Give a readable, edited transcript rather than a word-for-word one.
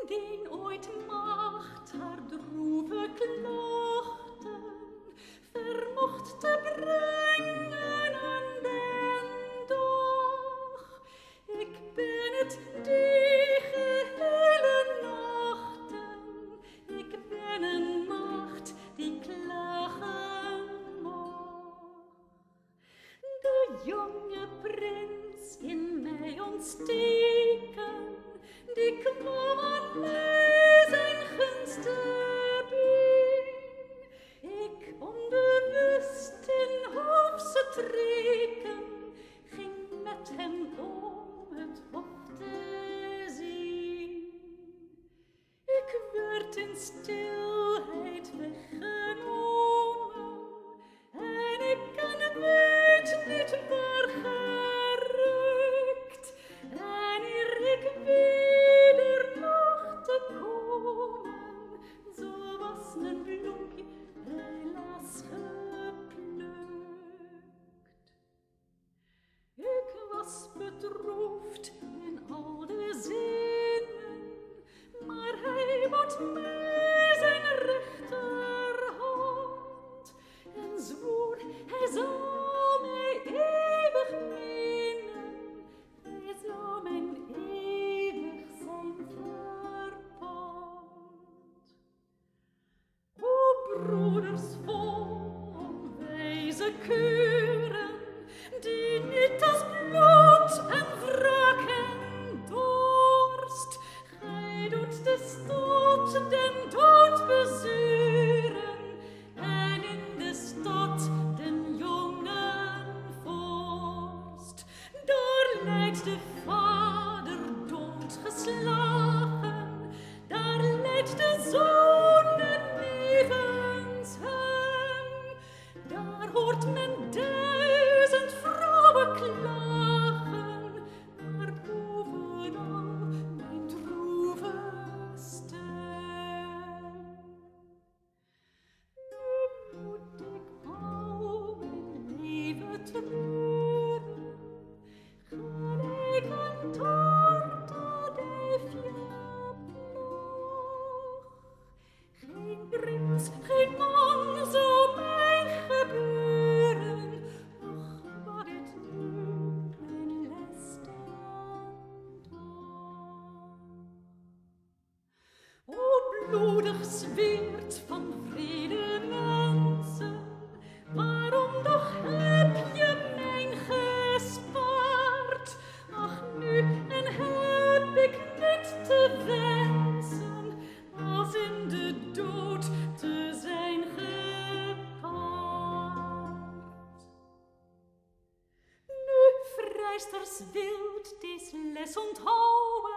den ooit Macht haar droeve klachten vermocht te brengen aan den dag. Ik ben het die gehele nachten, ik ben een macht die klagen mag. De jonge prins in mij ontsteken, die kwam aan mij zijn gunst te bieden. Ik onbewust in hoofdse streken ging met hem om het hof te zien. Ik werd in stilheid weggenomen en ik kan weet niet waar gerukt. En eer ik weder mocht te komen, zo was mijn bloempje helaas geplukt. Ik was bedroefd in al de zinnen, maar hij bood mij zijn rechterhand en zwoer hij zou mij eeuwig minnen, hij zou mijn eeuwig zijn verpand. O broeders vol onwijze kuren, die niet als bloed en wraak en dorst, gij doet de stoot den dood bezuren, en in de stad den jongen vorst. Daar lijdt de vader doodgeslagen, daar lijdt de zoon nevens hem, daar hoort men 1000 vrouwen klagen, maar bovenal mijn droeve stem. Nu moet ik al mijn leven treuren, ga ik een torto de fiaploch. Geen prins, geen man zou mij gebeuren, och wat het nu mijn leste dag. O bloedig zweert van vrede mensen, waarom doch heb je mijn gespaard? Ach nu, en heb ik niet te wensen, als in de dood te zijn gepaard. Nu, vrijsters wilt deze les onthouden,